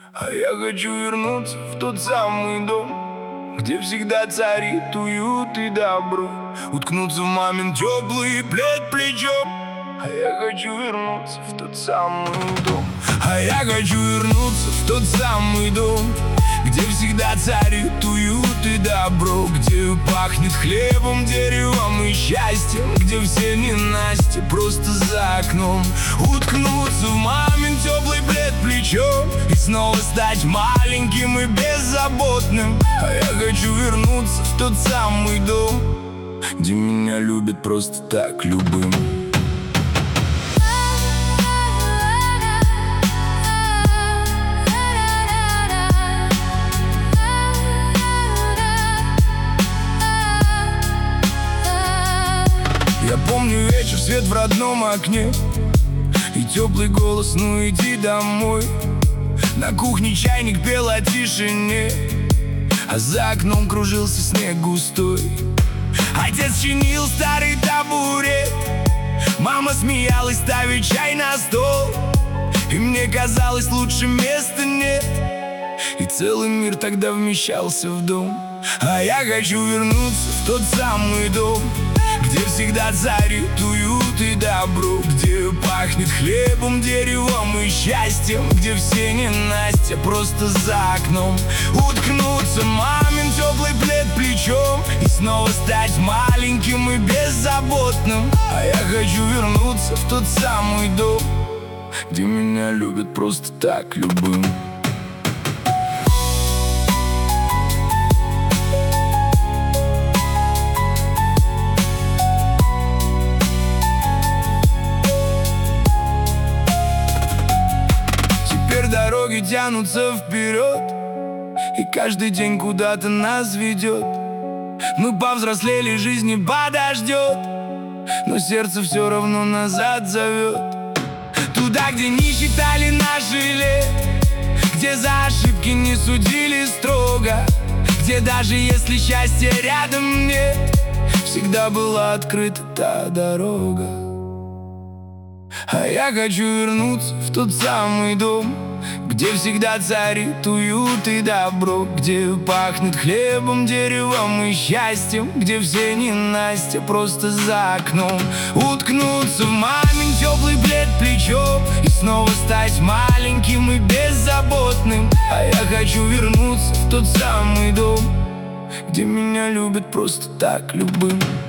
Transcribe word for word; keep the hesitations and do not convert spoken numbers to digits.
А я хочу вернуться в тот самый дом, где всегда царит уют и добро. Уткнуться в мамин теплый плед плечом. А я хочу вернуться в тот самый дом. А я хочу вернуться в тот самый дом, где всегда царит уют и добро, где пахнет хлебом, деревом и счастьем, где все ненастья просто за окном. Уткнуться в мамин теплый плед плечом и снова стать маленьким и беззаботным. А я хочу вернуться в тот самый дом, где меня любят просто так, любым. Я помню вечер, свет в родном окне и теплый голос: ну иди домой. На кухне чайник пел о тишине, а за окном кружился снег густой. Отец чинил старый табурет, мама смеялась, ставя чай на стол. И мне казалось, лучше места нет, и целый мир тогда вмещался в дом. А я хочу вернуться в тот самый дом, где всегда царит уют и добро, где пахнет хлебом, деревом и счастьем, где все ненастья просто за окном. Уткнуться в мамин теплый плед плечом и снова стать маленьким и беззаботным. А я хочу вернуться в тот самый дом, где меня любят просто так, любым. Дороги тянутся вперед, и каждый день куда-то нас ведет. Мы повзрослели, жизнь не подождет, но сердце все равно назад зовет. Туда, где не считали наши лет, где за ошибки не судили строго, где даже если счастья рядом нет, всегда была открыта та дорога. А я хочу вернуться в тот самый дом, где всегда царит уют и добро, где пахнет хлебом, деревом и счастьем, где все ненастья просто за окном. Уткнуться в мамин теплый плед плечом и снова стать маленьким и беззаботным. А я хочу вернуться в тот самый дом, где меня любят просто так, любым.